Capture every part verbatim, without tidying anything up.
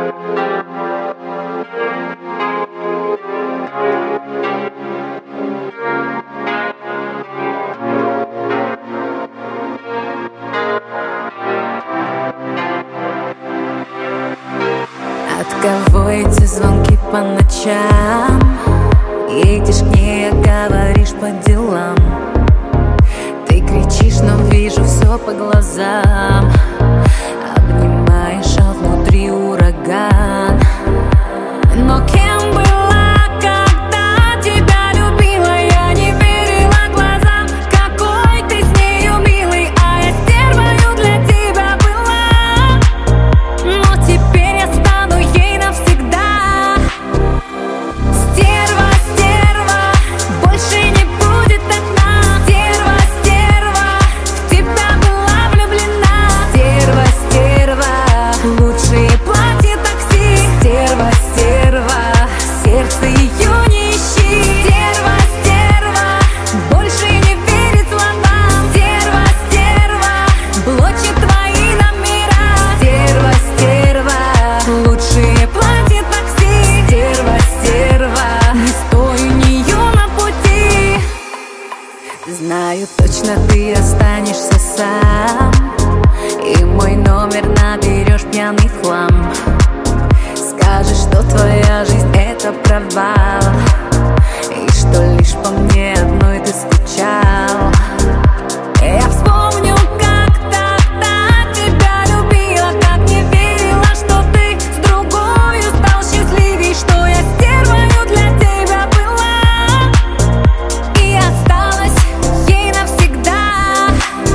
От кого эти звонки по ночам? Едешь к ней, говоришь по делам. Ты кричишь, но вижу все по глазам. Обнимаешь, а внутри ураган. Но кем была, когда тебя любила? Я не верила глазам. Какой ты с нею милый, а я стервою для тебя была. Но теперь я стану ей навсегда. Стерва, стерва, больше не будет одна. Стерва, стерва, в тебя была влюблена. Стерва, стерва, лучшие платья такси. Стерва, стерва, сердце ее не ищи. Стерва, стерва, больше не верит словам. Стерва, стерва, блочит твои номера. Стерва, стерва, лучшие платья такси. Стерва, стерва, не стой у нее на пути. Знаю точно, ты останешься сам, и мой номер наберешь пьяный в хлам. Скажешь, что твоя жизнь это провал, и что лишь по мне одной ты скучал. Я вспомню, как тогда тебя любила, как не верила, что ты с другою стал счастливей, что я стервою для тебя была и осталась ей навсегда.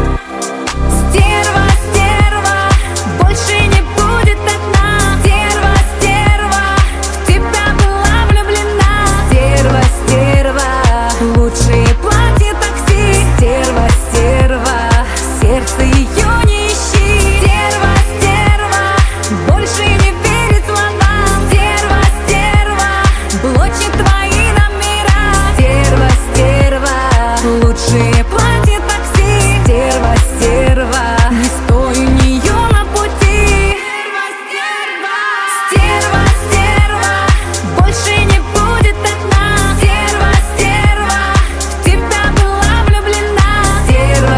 Стерва, стерва, больше не будет одна. Стерва, стерва, в тебя была влюблена. Стерва, стерва, лучшие платья такси. Стерва, стерва, сердце ее не ищи. Стерва, стерва, больше не верит словам. Стерва, стерва, блочит твои номера. Стерва, стерва, лучшие платья такси. Стерва, стерва, не стой у нее на пути. Стерва, стерва, больше не будет одна. Стерва, стерва, в тебя была влюблена. Стерва,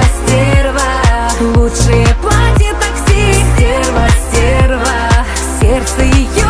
стерва, лучшие платья такси. Стерва, стерва, сердце ее